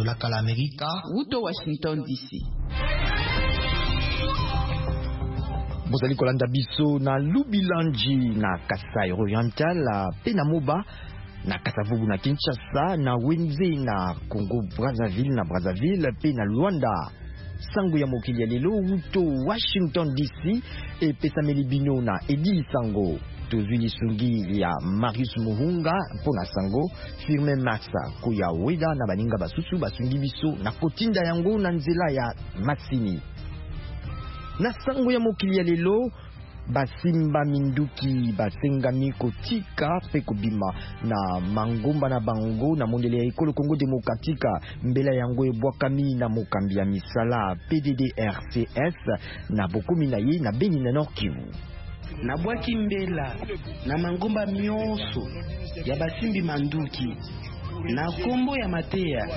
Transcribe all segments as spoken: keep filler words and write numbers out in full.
tolaka la Amerika uto Washington D C. Bozali kolanda biso na Lubilanji na Kasai Oriental pe na Moba na Kasavubu na Kinshasa na Wenze na Congo Brazzaville na Brazzaville pe na Luanda. Sango ya mokili ya lelo uto Washington D C e pesameli bino na Edi Sango. Tozuli sungi ya Marius Muhunga mpona sango firme Maxa kuya weda na baninga basusu basungi biso na kotinda yango na nzela ya Maxini. Na sango ya mokili ya lelo basimba minduki basengami kotika pe kobima na mangomba na bango na mondele ya ekolo Congo Demokratika mbela yango ebwakami na mokambi ya misala P D D R C S na bokomi na ye na Beni na Nord Kivu. Na bwaki mbela na mangomba mionso ya basimbi manduki na kombo ya Mateya.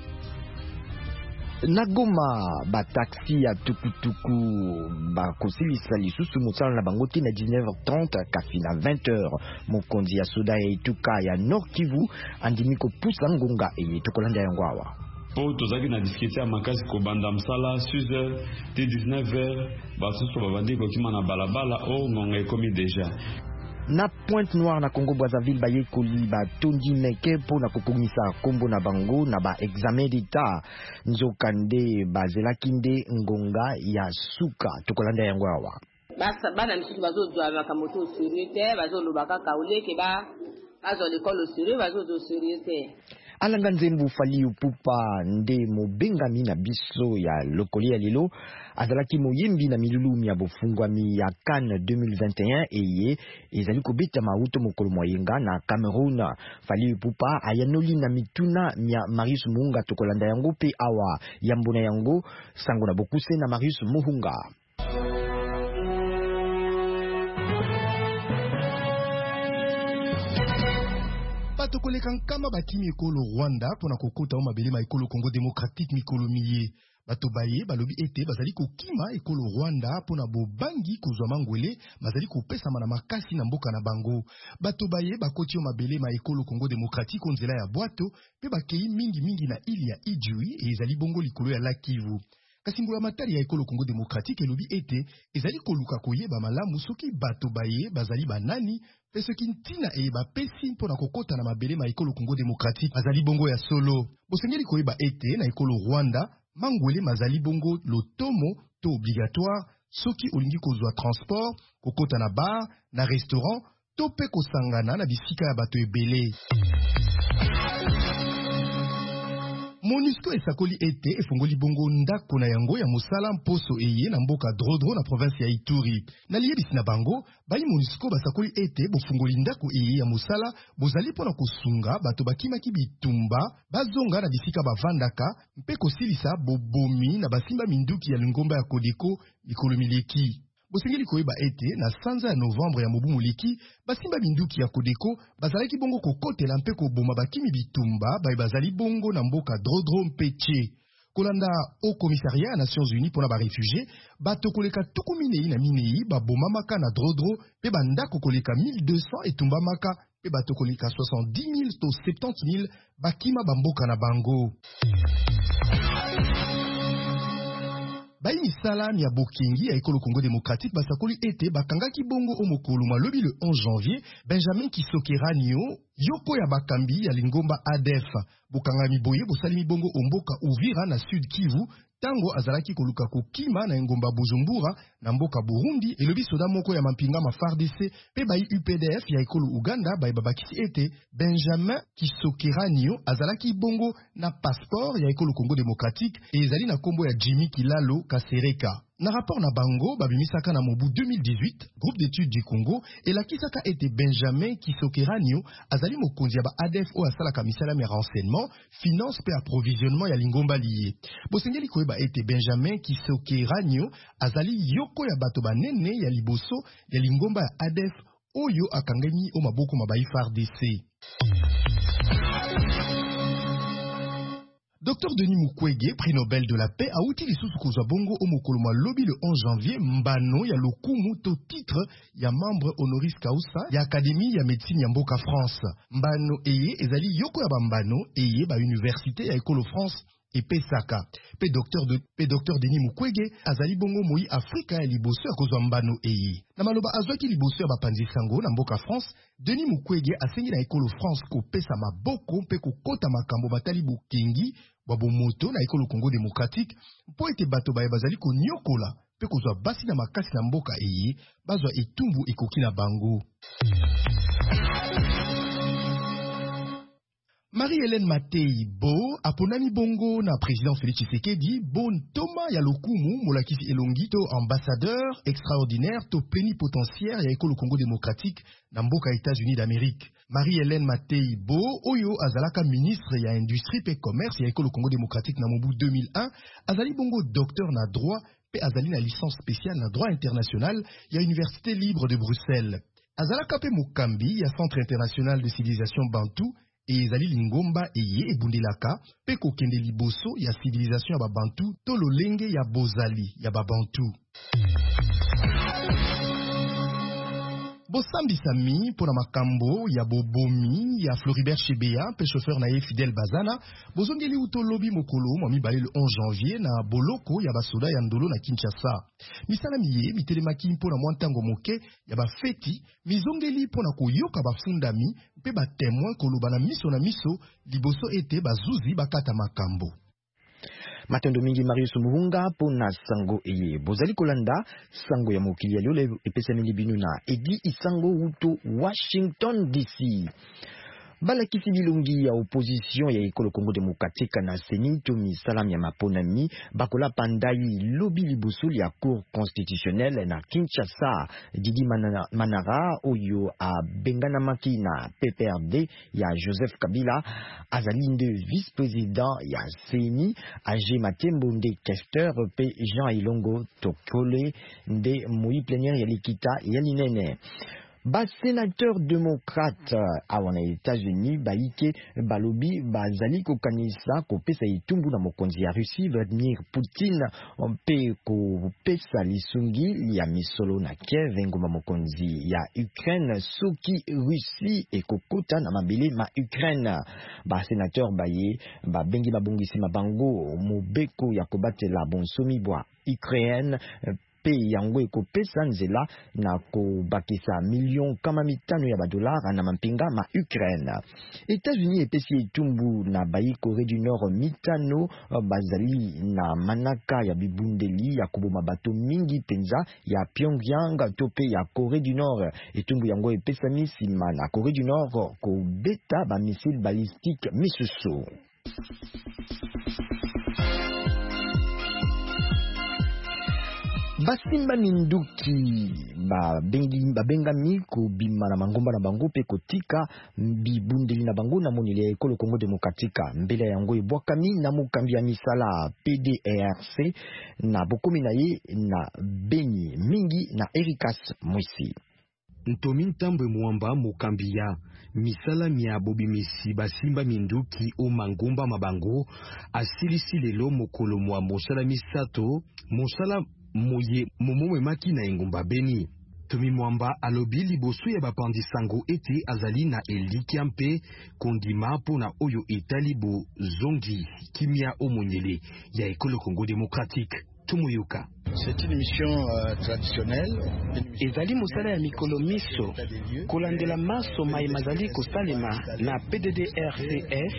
Na Goma ba taxi ya tukutuku ba kosilisa lisusu mosala na bango na dix-neuf heures trente kasi na vingt heures. Mokonzi ya soda ya Ituka ya Nord Kivu andimi kopusa ngonga e tokolanda yango awa. Po tozaki na diskite ya makasi ko banda msala six heures te dix-neuf heures basusu babandi kokima na balabala o ngonga ekomi deja. Na Pointe Noire na Congo Brazzaville baye koli ba tondi meke po na kokomisa kombo na bango na ba examen d'etat nzokande bazelaki nde ngonga ya suka tokolanda yango awa. Basa bana misusu bazozwa makamoto sérieux bazoloba kaka oleke ba bazo l'école sérieux bazo sérieux te. Alanga Nzembu Fali Upupa nde mobengami na biso ya lokoli ya lelo azalaki moyembi na milulumi ya bofungwami ya Cannes deux mille vingt et un eye ezali kobeta mauto mokolo moyenga na Cameroun. Fali Upupa ayanoli na mituna mia Marius Muhunga tokolanda yango pe awa yambona yango sango na bokuse na Marius Muhunga. Batokoleka nkama bakimi ekolo Rwanda pona kokota o mabele ma ekolo Congo Démocratique mikolo miye. Bato baye balobi ete bazali kokima ekolo Rwanda pona bobangi kozwa mangwele bazali kopesa na makasi na mboka na bango. Bato baye bakoti o mabele ma ekolo Congo Démocratique onzela ya bwato pe bakei mingi mingi na ili ya Ijui e ezali bongo likolo ya Lac Kivu. Kasi ngula matari ya ekolo Congo Démocratique elobi ete ezali koluka koyeba malamu soki bato baye bazali banani pe soki ntina e bapesi mpona kokota na mabele ma ekolo Congo Démocratique azali bongo ya solo. Bosengeli koyeba ete na ekolo Rwanda mangwele mazali bongo lotomo to obligatoire soki olingi kozwa transport kokota na bar na restaurant to pe kosangana na bisika ya bato ebele. MONUSCO esakoli ete efongoli bongo ndako na yango ya mosala mposo eye na mboka Drodro na province ya Ituri. Na liyebisi na bango, bayi MONUSCO basakoli ete bofungoli ndako eye ya mosala bozali pona kosunga bato bakimaki bitumba bazonga na bisika bavandaka mpe kosilisa bobomi na basimba minduki ya lingomba ya Kodeko mikolo mileki. Bosengeli koyeba ete na sanza ya novembre ya mobu moleki basimba binduki ya Kodeko bazalaki bongo kokotela mpe koboma bakimi bitumba baye bazali bongo na mboka Drodro mpeche. Kolanda au commissariat ya Nations Unies pona ba réfugié bato koleka tuku minei na minei babomamaka na Drodro pe bandako koleka mille deux cents etumbamaka pe bato koleka soixante-dix mille to soixante mille bakima bamboka na bango. Bayi misala ya bokengi ya ekolo Congo Démocratique basakoli ete bakangaki bongo o mokolo malobi le onze janvier Benjamin Kisokeranio yoko ya bakambi ya lingomba A D F. Bokangami boye bosalimi bongo omboka Uvira na Sud Kivu tango azalaki koluka kokima na engomba Bujumbura na mboka Burundi elobi soda moko ya mampinga ma F A R D C pe bayi U P D F ya ekolo Uganda bayi babakisi ete Benjamin Kisokeranio azalaki bongo na passeport ya ekolo Congo Démocratique e ezali na kombo ya Jimmy Kilalo Kasereka. Na rapport na bango babimisaka na mobu deux mille dix-huit groupe d'études du Congo elakisaka ete Benjamin Kisokeranio azali mokonzi ya ba A D F o asalaka misala ya renseignement, finance pe approvisionnement ya lingomba liye. Bosengeli koyeba ete Benjamin Kisokeranio azali yoko ya bato banene ya liboso ya lingomba ya A D F oyo akangani o maboko mabayi F A R D C. Docteur Denis Mukwege, prix Nobel de la paix, a outil lisusu kozwa bongo o mokolo malobi le onze janvier mbano ya lokumu to titre ya membre honoris causa ya Académie ya médecine ya mboka France. Mbano eye ezali yoko ya bambano eye ba université ya ekolo France epesaka pe docteur de pe docteur Denis Mukwege azali bongo moi Afrika ya liboso ya kozwa mbano eyi na maloba azwaki liboso ya bapanzi sango na mboka France. Denis Mukwege asengi na ekolo France kopesa maboko mpe kokota makambo batali bokengi bwa bomoto na ekolo Congo démocratique mpo ete bato baye bazali konyokola mpe kozwa basi na makasi na mboka eyi bazwa etumbu ekoki na bango. Marie-Hélène Matei Bo aponami bongo na président Félix Tshisekedi bon toma ya lokumu molakisi elongi to ambassadeur extraordinaire to plénipotentiaire ya ekolo Congo démocratique na mboka États-Unis d'Amérique. Marie-Hélène Matei Bo oyo azalaka ministre ya industrie pe commerce ya ekolo Congo démocratique na mobu deux mille un azali bongo docteur na droit pe azali na licence spéciale na droit international ya Université libre de Bruxelles. Azalaka pe mokambi ya Centre international de civilisation bantou et ezali lingomba eye ebundelaka pe kokende liboso ya civilisation ya babantu to lolenge ya bozali ya babantu. Bosambisami pona makambo ya bobomi ya Floribert Chebeya pe chauffeur na ye Fidel Bazana bozongeli utolobi mokolo mwa mibale le onze janvier na boloko ya basoda ya ndolo na Kinshasa. Misala miye mitelemaki mpona mwantango moke ya bafeti mizongeli pona koyoka bafundami mpe batemoin koloba na miso na miso liboso ete bazuzi bakata makambo. Matendo mingi Marius Muhunga pona sango eye bozali kolanda sango ya mokili ya lole epesa mingi binu na edi isango uto Washington D C. Balakisi bilongi ya opposition ya ekolo Congo démocratique na seni to misalam ya maponami bakola pandai lobi liboso ya cour constitutionnelle na Kinshasa. Didi Manara oyo a bengana maki na P P R D ya Joseph Kabila azali nde vice-président ya seni age Matembo nde questeur pe Jean Ilongo Tokole nde moi plénière ya likita ya linene. Ba sénateur démocrate awana États-Unis baike balobi bazali kokanisa kopesa itumbu na mokonzi ya Russie Vladimir Poutine mpe kopesa lisungi ya misolo na Kiev ngoma mokonzi ya Ukraine soki Russie ekokota na mabele ma Ukraine. Ba sénateur baye ba bengi babongisi mabango mobeko ya kobatela bonsomi bwa Ukraine pe yango ekopesa nzela na kobakisa million kama mitano ya badolara na mampinga ma Ukraine. États-Unis epesi etumbu na bayi Corée du Nord mitano bazali na manaka ya bibundeli ya kuboma bato mingi penza ya Pyongyang to pe ya Corée du Nord. Etumbu yango epesa misima na Corée du Nord ko beta ba missile balistique misusu. Basimba minduki ba bengi ba bengami ko bima na mangomba na bango pe kotika bibundeli na bango na monile ekolo Congo démocratique mbele yango ebwakami na mokambi ya misala P D R C na bokomi na ye na Beni mingi na Erikas Mwisi. Ntomi Ntambwe Mwamba mokambi ya misala mia bobimisi basimba minduki o mangomba mabango asilisi lelo mokolo mwa mosala misato mosala moye momome maki na engumba Beni. Tomi Mwamba alobi liboso ya bapandi sango ete azali na elikia mpe kondima pona oyo etalibo zongi kimia omonyele ya ekolo Congo démocratique. Tumuyoka. C'est une mission euh, traditionnelle. Ezali musala ya mikolo miso kolandela maso mai mazali kosalema na P D D R C S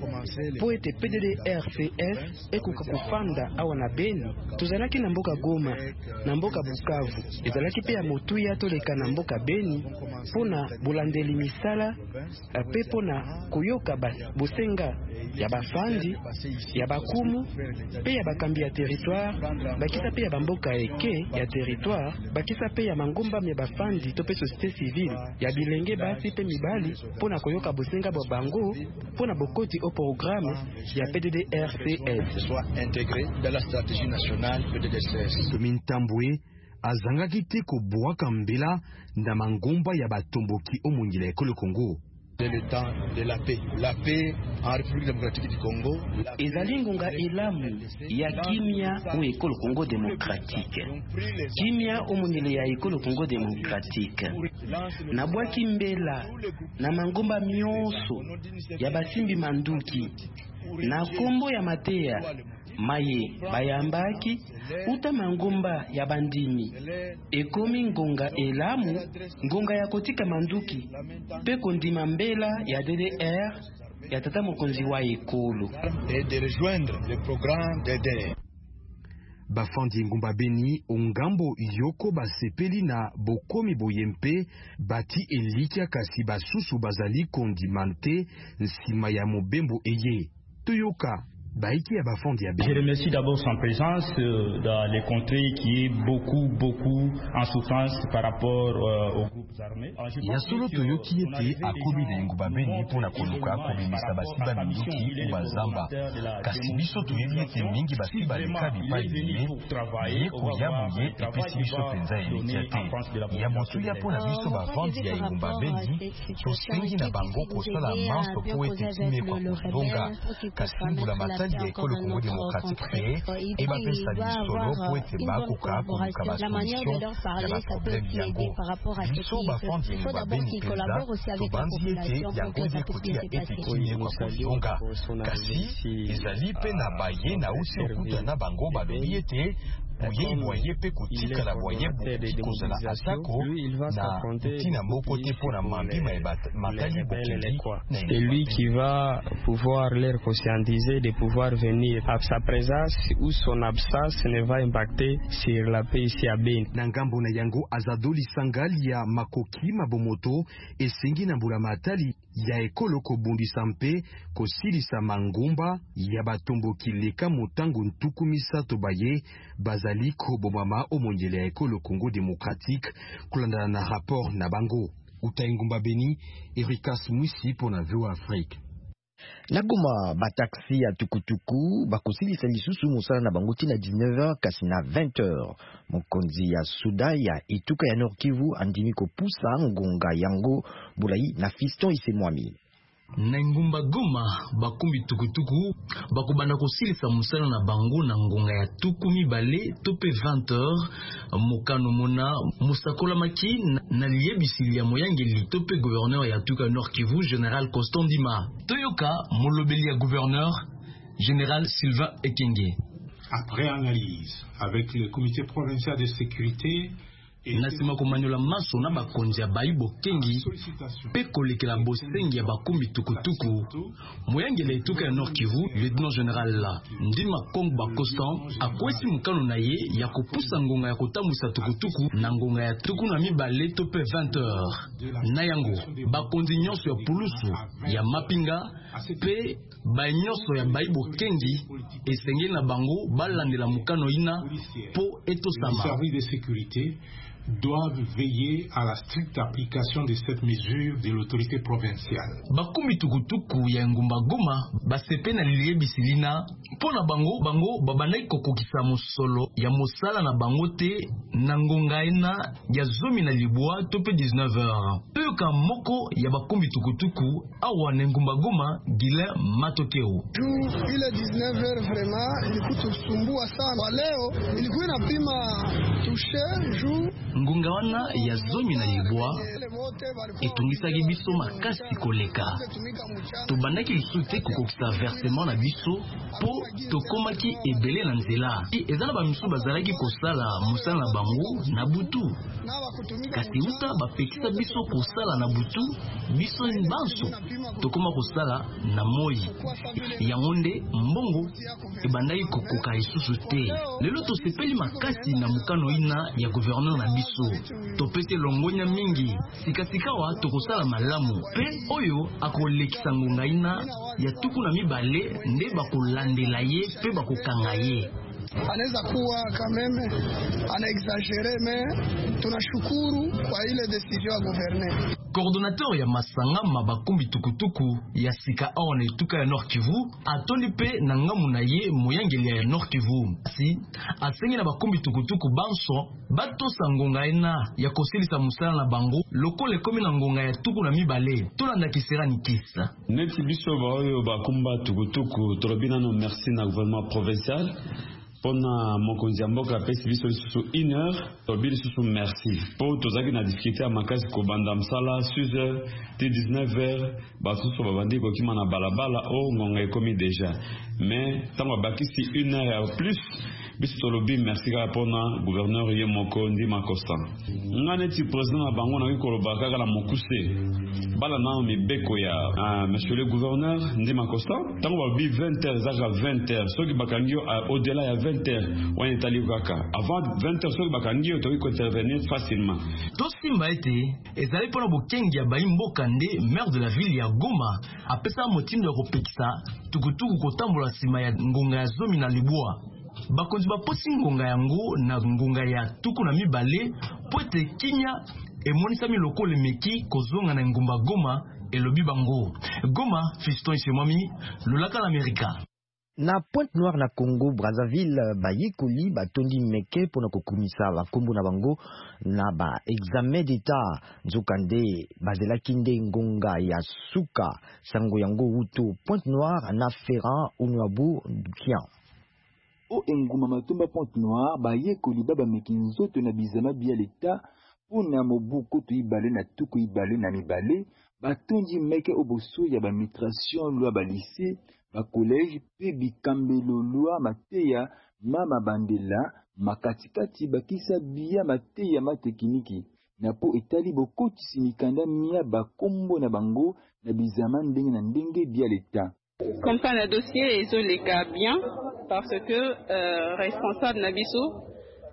po ete P D D R C S ekoka kufanda awa na Beni. Tozalaki na mboka Goma na mboka Bukavu, ezalaki pe ya motuya toleka na mboka Beni pona bolandeli misala pe pona koyoka bosenga ya bafandi ya bakumu pe ya bakambi ya territoire bakisa pe ya bamboka eke ya territoire bakisa pe ya mangomba ya bafandi to pe société civile ya bilenge basi pe mibali pona koyoka bosenga bo bango pona bokoti au programme ya P D D R C S soit intégré dans la stratégie nationale P D D R C S. Tomi Ntambwe azangaki te kobwaka mbela na mangomba ya batomboki omongila ekolo Congo. C'est le temps de la paix. La paix en République démocratique du Congo. Ezali ngonga elamu ya kimia o ekolo Congo démocratique. Kimia omonyele ya ekolo Congo démocratique. Na bwaki mbela na mangomba mionso ya basimbi manduki na kombo ya mateya maye bayambaki uta mangomba ya bandimi ekomi ngonga elamu ngonga ya kotika manduki pe kondima mbela ya D D R ya tata mokonzi wa ekolo et de rejoindre le programme D D R. Bafandi Ngumba Beni ongambo yoko basepeli na bokomi boyempe bati elikia kasi basusu bazali kondimante nsima ya mobembo eye toyoka. Je remercie d'abord son présence euh, dans les contrées qui est beaucoup, beaucoup en souffrance par rapport euh, aux groupes armés. Yasolo Toyoki était à Kobile Ngumba Beni pour la Koluka, Kobimisa Basiba Minduki ou Bazamba. Kasibiso Toyebi était Mingi Basiba Leka Bipa Iye, Iye Koyabuye et Pesibiso Penza Elikiate. Yamotuya pour la Biso Bavandi ya Ngumba Beni, Tosengi na Bango Kosala Manso po etetime kwa Kuzonga, Kasimbu la Matali ya Ekolo Congo Démocratique créé, et bapesa lisolo po ete bakoka koluka ba solution ya ba problème yango. Biso bafandi Ngumba Beni penza, tobanzi ete yango nde kotia ete kimie kwa Kuzonga. Kasi ezali pe na baye na usi okuta na bango balobi ete Oye voye pe kotika la voye buki kozala atako na tina moko te pona mambi matali bokeli. C'est lui qui va pouvoir leur conscientiser de pouvoir venir. Sa présence ou son absence ne va impacter sur la paix ici à Beni. Nangambo na yango azadoli sangali ya makoki mabomoto esengi na mbula matali ya ekolo kobundisa mpe kosilisa mangumba ya batomboki leka motango ntuku misato baye bazali kobomama omongele ya ekolo Congo Démocratique kulandana na rapport na bango. Uta Ngumba Beni, Ericas Mwisi pona V O A Afrique. Na Goma bataxi ya tukutuku bakosilisa lisusu mosala na bango tina dix-neuf heures kasi na vingt heures. Mokonzi ya Suda ya Ituka ya Nord Kivu andimi kopusa ngonga yango Bulayi na Fiston Isemwami. Na Ngumba Goma bakumbi tukutuku bakubana kosilisa musala na bango na ngonga ya tuku mibale tope vingt heures mokano mona musakola maki na liebisili ya moyangeli tope gouverneur ya Tuka Nord Kivu Général Constant Ndima toyoka molobeli ya gouverneur Général Sylvain Ekenge. Après analyse avec le comité provincial de sécurité nasima komanyola maso na bakonzi ya Baibo Kengi pe kolekela bosengi ya bakumbi tukutuku moyangela Ituka ya Nord Kivu lieutenant général la Ndima Kongba Constant akwesi mukano na ye ya kopusa ngonga ya kotambusa tukutuku na ngonga ya tuku na mibale tope vingt heures na yango bakonzi nyonso ya pulusu ya Mapinga pe ba nyonso ya Baibo Kengi esengeli na bango balandela mukano ina po etosama. Service de sécurité doivent veiller à la stricte application de cette mesure de l'autorité provinciale. Bakumbi tukutuku ya Ngumba Goma basepe na lilie bisilina pona bango bango babanai kokokisa mosolo ya mosala na bango te na ngonga ina ya zomi na libwa tope dix-neuf heures. Peuka moko ya bakumbi tukutuku awa na Ngumba Goma Gile Matokeo. Juu ile dix-neuf heures vraiment ilikutusumbua sana. Leo ilikuwa inapima touche juu ngonga wana ya zomi na libwa etungisaki biso makasi koleka tobandaki lisusu te kokokisa versement na biso po tokomaki ebele na nzela eza na bamisu bazalaki kosala mosala na bango na butu kasi uta bapekisa biso kosala na butu biso banso tokoma kosala na moi yango nde mbongo ebandaki kokoka lisusu te lelo tosepeli makasi na mokano ina ya gouverneur na biso topete longonya mingi sikasika wa tokosala malamu pe oyo akolekisa ngonga ina ya tuku na mibale nde bakolandela ye pe bakokanga ye. Anaweza kuwa kameme ana exagere me tunashukuru kwa ile decision ya gouverneur. Coordonnateur ya Masanga mabakumbi tukutuku ya sika awa na Ituka ya Nord Kivu atoli pe na ngamu na ye moyangeli ya Nord Kivu si asengi na bakumbi tukutuku banso batosa ngonga ina ya kosilisa musala na bango lokole komi na ngonga ya tuku na mibale tolanda kisera ni kisa neti biso ba oyo bakumba tukutuku tolobina no merci na gouvernement provincial Pona mokonzi mboka pesi biso lisusu une heure tobi lisusu merci po tozaki na difficulté ya makasi kobanda msala six heures te dix-neuf heures basusu babandi kokima na balabala o ngonga ekomi déjà mais ntango babakisi une heure ya plus biso tolobi merci kaka mpona gouverneur ye moko Ndima Costa nga neti président na bango nakoki koloba kaka na mokuse bala nano mibeko ya uh, monsieur le gouverneur Ndima Costa ntango balobi vingt heures ezaka vingt heures soki bakangi yo uh, au-delà ya vingt heures wana etali kaka avant vingt heures soki bakangi yo tokoki kointervenir facilement tosimba ete ezali mpona bokengi ya bayimboka nde maire de la ville ya Goma apesa motindo ya kopekisa tukutuku kotambola nsima ya ngonga ya zomi na libwa bakonzi baposi ngonga yango na ngonga ya tuku na mibale po ete kinya emonisami lokolo emeki kozonga na ngumba Goma elobi bango Goma Fiston Isemwami lolaka l'Amerika. Na Pointe Noire na Congo Brazzaville bayekoli batondi meke pona kokumisa bakombo na bango na ba examen d'état nzokande bazelaki nde ngonga ya suka sango yango wuto Pointe Noire na Ferrand Onwabu Kian o enguma matumba Pointe Noire bayekoli baba meki nzoto na bizama bia leta pona mobuko to ibale na tuku ibale na mibale batondi meke oboso ya ba migration lwa ba lycée ba collège pe bikambelo lwa mateya mama bandela makatikati bakisa bia mateya matekiniki na po etali bokotisi mikanda mia bakombo na bango na bizama ndenge na ndenge bia leta. Comme ça, le dossier est les cas bien parce que euh, responsable Nabiso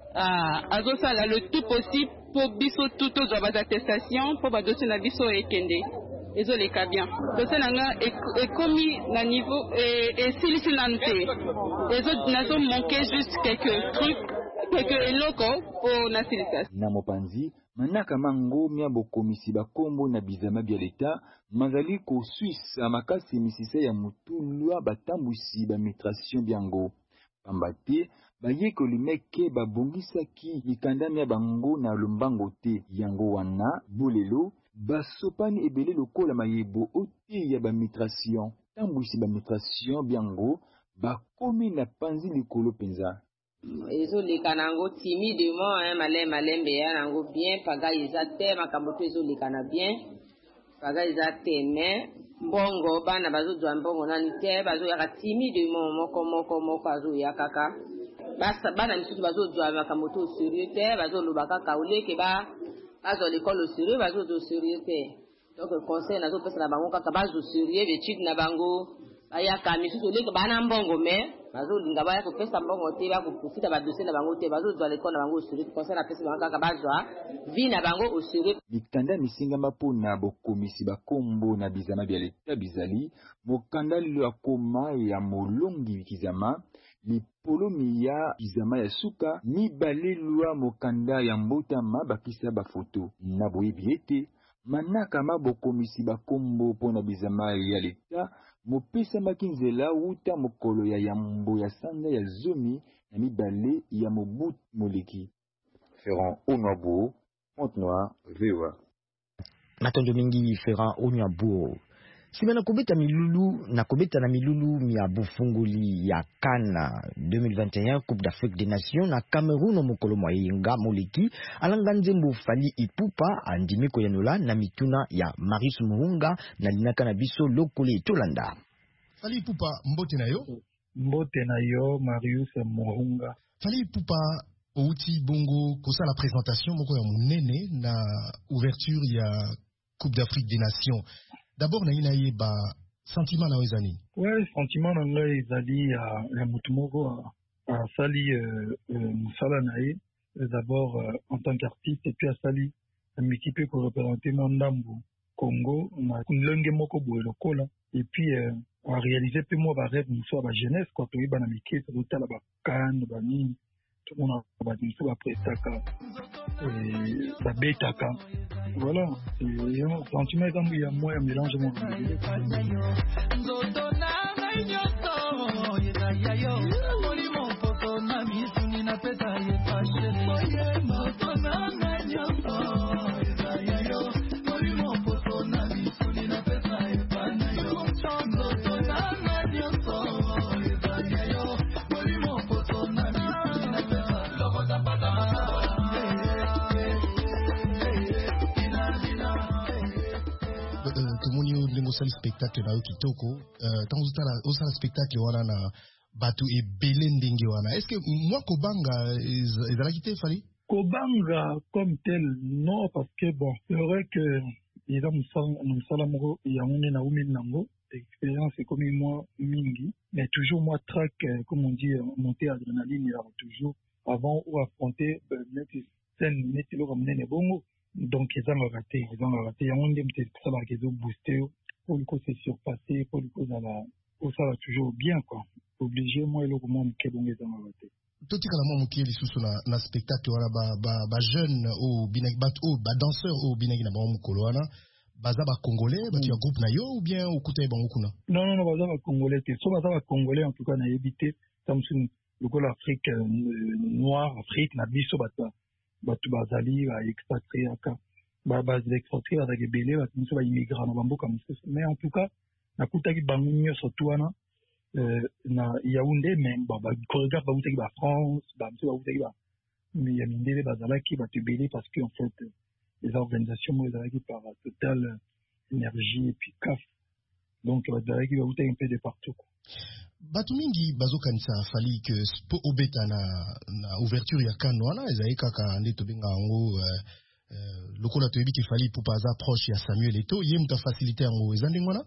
a uh, ça le tout possible pour biso tout aux attestations pour le dossier Nabiso et Kende. Ils ont les cas bien. Le dossier est commis à niveau et si nanté. Les autres n'ont manqué juste quelques trucs, quelques locaux pour Nasilika. Namopanzi. Manaka mango mia bokomisi bakombo na bizama bia leta mazali ko Suisse amakasi misisa ya mutulwa batambusi ba migration biango pambate bayeko limeke babongisaki mikandami ya bango na lombango te yango wana bolelo basopani ebele lokola mayebo ote ya ba migration tambusi ba migration biango bakomi na panzi likolo penza. Ezo leka nango timidement hein malé malembe ya nango bien paga izate makamboto ezo leka na bien paga izate mais mbongo bana bazo dwa mbongo nani te bazo ya timidement moko moko moko azo ya kaka basa bana misusu bazo dwa makamboto sérieux te bazo lobaka kaule ke ba bazo l'école sérieux bazo do sérieux te donc conseil nazo pesa na bango kaka bazo sérieux d'étude na bango aya kamisusu leka bana mbongo mais bazo linga baya ko pesa mbongo te ba ko profita ba dossier na bango te bazo dwa l'école na bango sérieux conseil na pesa bango kaka bazwa vi na bango au sérieux mikanda misinga mapona bokomisi bakombo na bizama bya leta bizali mokanda lilo akoma ya molongi kizama lipolomi ya bizama ya suka mibale lwa mokanda ya mbotama bakisa bafoto na boyebi ete manaka mabokomisi bakombo pona bizama ya leta mopesa makinzela wuta mokolo ya yambo ya sanda ya zomi na mibale ya mobut moleki. Ferrand Onwabu, Pointe Noire, V O A. Matondo mingi Ferrand Onwabu. Sima na kubeta milulu na kubeta na milulu mia bufunguli ya Kana deux mille vingt et un Coupe d'Afrique des Nations na Cameroun mokolo moyenga moleki alanga nzembo Fally Ipupa andimi ko yanola na mituna ya Marius Muhunga na linaka na biso lokole tolanda. Fally Ipupa mbote na yo mbote na yo Marius Muhunga. Fally Ipupa outi bongo kosa la présentation moko ya munene na ouverture ya Coupe d'Afrique des Nations. D'abord na ina ye ba sentiment na wezani. Ouais, sentiment na ngai ezali ya ya mutu moko a sali musala na ye d'abord en tant qu'artiste et puis a sali m'équipe pour représenter Mandambo Congo na ndenge moko boye lokola et puis a réaliser pe moi ba rêve muso ba jeunesse quoi to iba na mike to tala ba kan ba nini tout le monde a ba muso ba prestaka et ba betaka. Voilà, c'est un sentiment comme il y a moi un mélange de mon osali spectacle na yo kitoko uh, tango osala osala spectacle wana na bato ebele ndenge wana. Est-ce que moi kobanga ezalaki te fali kobanga comme tel non, parce que bon c'est vrai que eza mosala moko yango nde na umi nango expérience comme moi mingi, mais toujours moi track euh, comme on dit monter adrénaline il y a toujours avant ou affronter euh, mettre scène mettre le ramener bongo, donc ils ont raté ils ont raté yango nde mte ça va qu'ils ont boosté pour que se surpasser pour que ça la pour ça va toujours bien quoi, obligé moi le comment que bon ils ont raté toti kala mo mokie lisusu na na spectacle wana ba ba, ba jeune au binaki bat au ba danseur au binaki na ba mukolo wana baza ba congolais ba tu ya groupe na yo ou bien okuta ba ngokuna. Non non non baza ba congolais te so baza ba congolais en tout cas na éviter Samsung le col Afrique euh, noire Afrique na biso bata batu bazali ba expatrié aka ba ba expatrié ba gebele ba biso ba immigrant na bamboka mosusu, mais en tout cas na kutaki bango nyonso tu wana Euh, na Yaoundé même bah bah chorégraphe bah vous bah France bah monsieur bah vous bah mais il y a une délai bah là qui va te béler parce que en fait les organisations moi ils par Total Énergie et puis C A F donc bah là qui va vous un peu de partout. Batu mingi bazo kanisa fali que spo obeta na na ouverture ya kanwana ezali kaka nde to benga ngo lokola to yebi ki fali pour pas approche ya Samuel Eto'o yem ta faciliter ngo ezandi ngwana.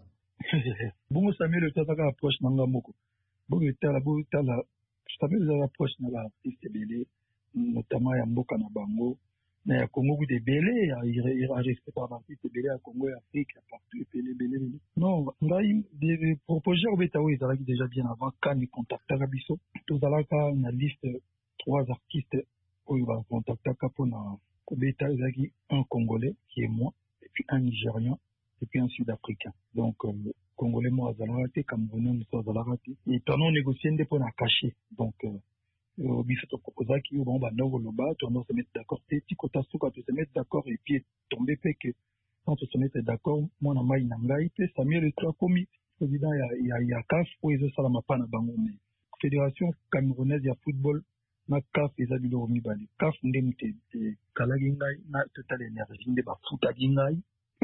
Bon Samuel Eto'o taka approche nanga moko bon etala bon etala Samuel Eto'o approche na ba artiste belé notamment ya mboka na bango na ya Congo ku de belé il respecte pas artiste belé ya Congo et Afrique partout belé belé non ngai des propositions obeta oui ezalaki déjà bien avant quand il contactaka biso tozalaka na liste trois artistes oyo ba contactaka pona obeta ezalaki un Congolais qui est moi et puis un Nigérian et puis un Sud-Africain. Donc, euh, Congolais, moi, Azalaraté, Camerounais, moi, Azalaraté. Et pendant négocier, on dépend à cacher. Donc, au bifet, on propose qui, bon, bah, non, le bas, on se mettre d'accord. Et si, quand tu se mettre d'accord, et puis, tomber, fait que, quand on se mettre d'accord, moi, na maï, nangaï, puis, Samuel Eto'o, commis, président, il y a, il y a C A F, ou ils ont salama pas na bango, mais, Fédération camerounaise, il y a football, na C A F, ils ont du l'ormi bali. C A F, ndemte, kalagingay, na Total Énergie, ndeba, futa gingay.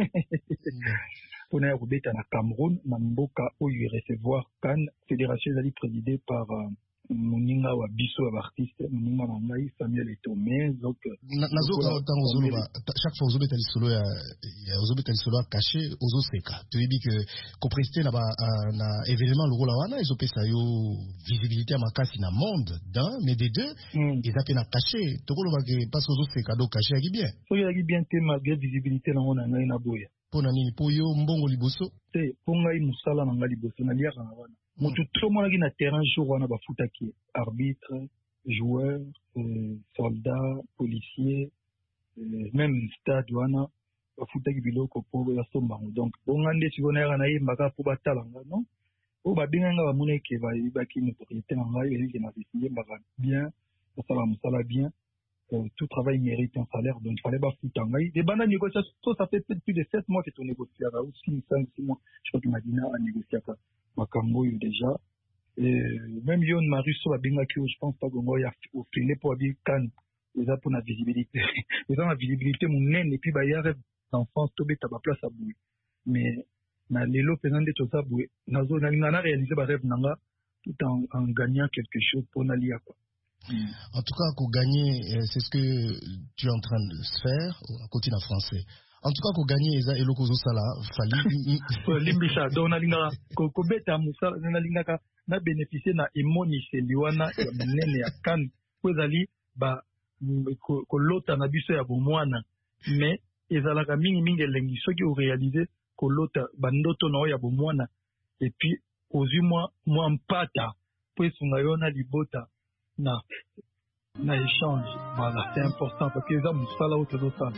On a rebêté à Cameroun, na mboka où il recevoir Cannes, fédération ezali présidée par uh, moninga wa biso wa artiste moninga na ngai Samuel Eto'o mais donc nazoka tango zoloba chaque fois ozobeta lisolo ya ozobeta lisolo caché ozoseka toyebi que koprester na ba na événement lokola wana ezopesa yo visibilité makasi na monde d'un mais des deux eza pe na caché tokoloba ke parce que ozoseka do caché yaki bien so yaki bien te malgré visibilité na ngona ngai na boya pona nini po yo mbongo liboso te po ngai musala na ngai liboso na liaka na wana motu to monaki na terrain jour wana bafutaki arbitre joueur euh, soldat policier euh, même stade wana bafutaki biloko po basombango donc bonga nde sikona yaka nayembaka po batalanga non o babenganga bamona eke bayibaki notoriété na ngai elike na yembaka bien basala mosala bien. Euh, tout travail mérite un salaire, donc il fallait pas foutre en gaï. Des bandes négociations, ça fait peut-être plus de sept mois que tu négocies, ou cinq, six mois. Je crois que Madina a négocié à Makambo déjà. Et même Yon Marusso a bien acquis, je pense pas qu'on va offrir pour habiller Cannes. Ils ont pour la visibilité. Ils ont la visibilité, mon naine, et puis bah, il y a rêve d'enfance, tu as ma place à bouer. Mais, na lelo pesant de tout ça bouer. Nazo, na réalisé ma rêve nanga, tout en, en gagnant quelque chose pour Nalia, quoi. En tout cas, pour gagner, c'est ce que tu es en train de faire, à côté d'un français. En tout cas, pour gagner, Eza Eloko Sala, Fali. Limbisha, donc, na linga, ko beta musala, na linga ka, na bénéficier na emoni se liwana, ya mnene ya kan, ko ezali, ba, ko lota na biso ya bomwana, mais, ezalaka mingi mingi elengi, soki ou réaliser, ko lota, ba ndoto na ya bomwana, et puis, ozu moi, moi mpata, po esunga yona libota, na na échange voilà c'est important parce que les hommes sont là où tu dois ça.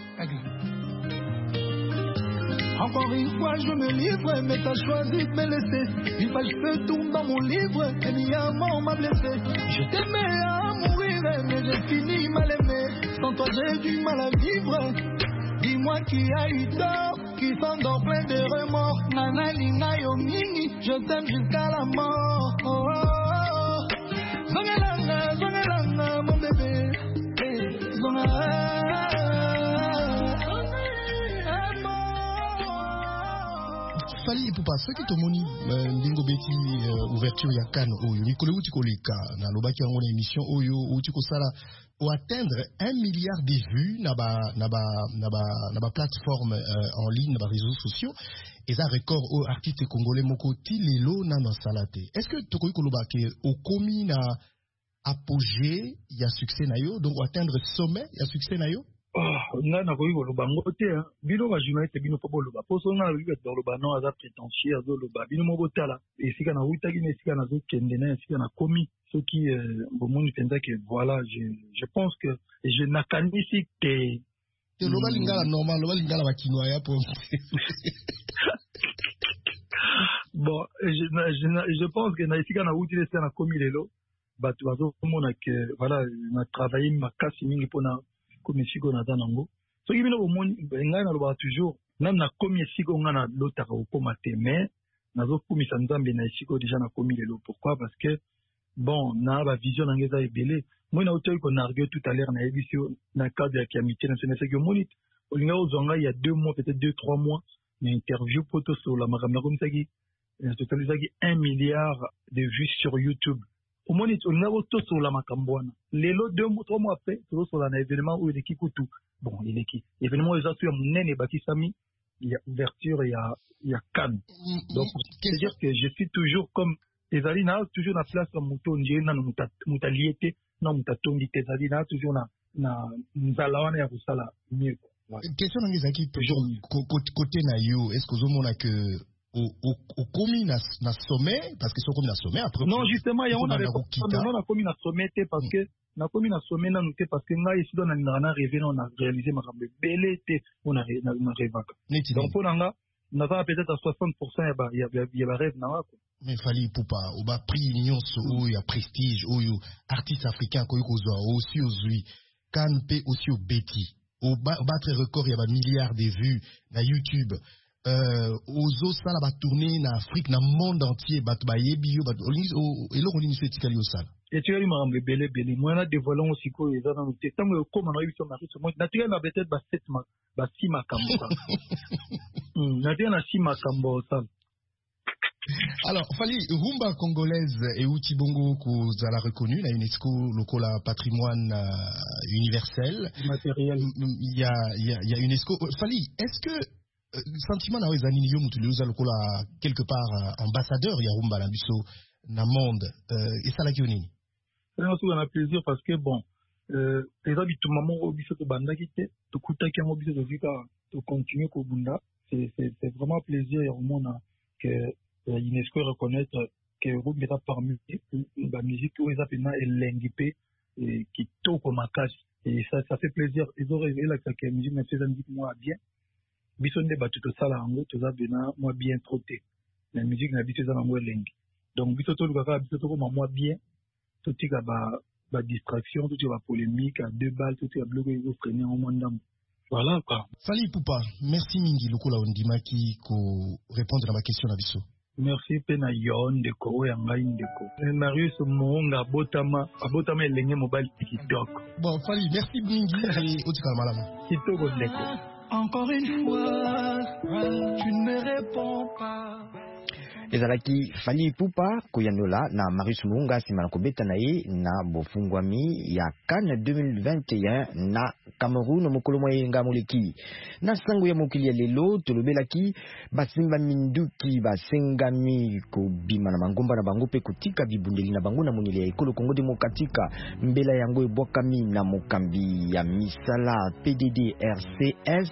Encore une fois je me livre mais t'as choisi de me laisser une page peut tout dans mon livre et mi amour m'a blessé je t'aimais à mourir mais j'ai fini mal aimé sans toi j'ai du mal à vivre dis-moi qui a eu tort qui s'endort plein de remords nana linga yo mingi je t'aime jusqu'à la mort oh, oh, oh. Zongalanga, zongalanga, mon bébé. Fali Poupa soki tomoni ndingo beti ouverture ya Cannes oyo mikolo uti koleka na lobaki yango na émission oyo uti kosala pour atteindre un milliard de vues na ba na ba na ba na ba plateforme euh, en ligne na ba réseaux sociaux et ça record au artiste congolais moko ti lelo na na salate. Est-ce que tokoki koloba ke okomi na apogée ya succès na yo donc atteindre sommet ya succès na yo? Oh, nga nakoki koloba ngo te bino bajournaliste bino mpo boloba mposo nga nakoki koloba non aza prétentieux azoloba bino mo botala esika nawutaki na esika nazokende na esika nakomi soki bomoni mpenza ke voilà je, je pense que je nakanisi te loba lingala normal loba lingala bakinois ya po bon je, je, je pense que na esika nawuti na esika nakomi lelo bato bazomona ke voilà na travaillé makasi mingi mpona comme siko na danango so ki bino bomoni ngai na loba toujours na na komi siko nga na lotaka okoma te mais nazo kumisa nzambe na siko déjà na komi lelo pourquoi parce que bon na ba vision na ngeza ebele moi na otoyi ko nargue tout à l'heure na ebisio na cadre ya amitié nationale c'est que moni olinga ozonga il y a deux mois peut-être deux trois mois une interview poto sur la makamna comme ça qui totalisaki un milliard de vues sur YouTube. Au moins, on a auto sur la macambouane. Les lots deux mois, trois mois après, sur un événement où il est qui tout. Bon, il est qui. Événement, ils ont tué mon nez et bâti Sami. Il y a ouverture, il y a, il y a Cannes. Donc, c'est-à-dire que je suis toujours comme, les alina, toujours la place comme mouton, j'ai na moutaliété, non moutatongi, tes alina, toujours na, na, nzalawane ya kusala mieux. Question d'Angizaki, toujours, côté na yo, est-ce que vous avez que, au au au commis na na sommet parce que sont comme na sommet après non justement il y a on a non na commis na sommet parce que na commis na sommet na noté parce que nga ici dans na na rêvé on a réalisé ma rambe belete on a na na rêvaka donc pour nga na va peut-être à soixante pour cent il y a il y a rêve na quoi mais Fali Poupa au bas prix nyonso o ya prestige o yo artiste africain ko yokozwa aussi ozui kan pe aussi au beti au battre record il y a ba milliards de vues na YouTube. Euh, ozo sala ba tourner na Afrique na monde entier bat ba yebi yo bat elo ko lingi etikali yo sala et tu as eu ma rambe belé belé moi na dévoilons aussi ko eza na muté tango yo koma na biso mari so moi naturel na peut-être ba sept ma ba six makambo hmm naturel na six makambo sala. Alors Fali rumba congolaise et outi bongo ko zala reconnu na UNESCO lokola patrimoine euh, universel matériel il y a il y a il y a UNESCO Fali est-ce que Euh, sentiment na weza nini yo mutu leuza lokola quelque part uh, ambassadeur ya rumba na biso na monde euh, et ça la kioni c'est un plaisir parce que bon euh les habitudes maman au biso to banda kite to kutaki ngo biso to vika to continuer ko bunda c'est c'est c'est vraiment un plaisir au monde que euh, UNESCO reconnaître que rumba est parmi la musique où ils appellent l'engipé et qui toko makasi et ça ça fait plaisir ils ont révélé que la musique mais c'est un dit moi bien biso nde bato tosala yango toza bena mwa bien troté la musique na biso eza nango elengi donc biso tolukaka biso tokoma mwa bien totika ba ba distraction totika ba polémique à deux balles totika biloko ezofrene yango mwa ndambo voilà quoi. Fali Poupa merci mingi lokola ondimaki ko répondre na ba question na biso. Merci pe na yo ndeko oyo ngai ndeko Marius Muhunga abotama abotama elenge mobali kitoko. Bon Fali merci mingi et otika malama kitoko ndeko. Encore une fois, tu ne me réponds pas. ezalaki Fali Poupa koyanola na Marius Muhunga nsima na kobeta na ye na bofungwami ya Cannes deux mille vingt et un na Cameroun mokolo mwa yenga moleki na sango ya mokili ya lelo tolobelaki basimba minduki basengami kobima na mangomba na bango pe kotika bibundeli na bango na moneli ya ekolo Congo Démocratique mbela yango ebwakami na mokambi ya misala P D D R C S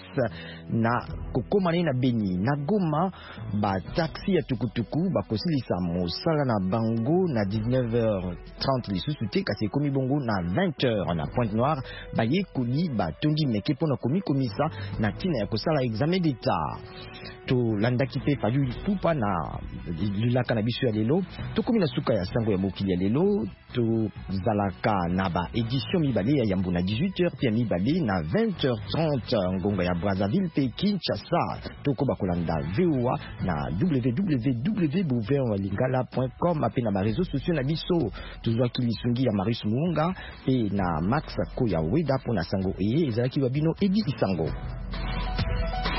na kokoma na Beni na Goma ba taxi ya tukutuku bakosilisa mosala na bango na dix-neuf heures trente lisusu te kasi ekomi bongo na vingt heures na Pointe-Noire bayekoli batondi meke mpona komikomisa na ntina ya kosala examen d'état tolandaki mpe Fali Poupa na lilaka na biso ya lelo tokomi na suka ya sango ya mokili ya lelo tozalaka na ba édition mibale ya yambo na dix-huit heures pia mibale na vingt heures trente ngonga ya Brazzaville pe Kinshasa tokoba kolanda V O A na w w w point bouver lingala point com ape na ba réseaux sociaux na biso tozwaki lisungi ya Marius Muhunga pe na Max Koya Weda mpona sango eye ezalaki babino Edi Isango.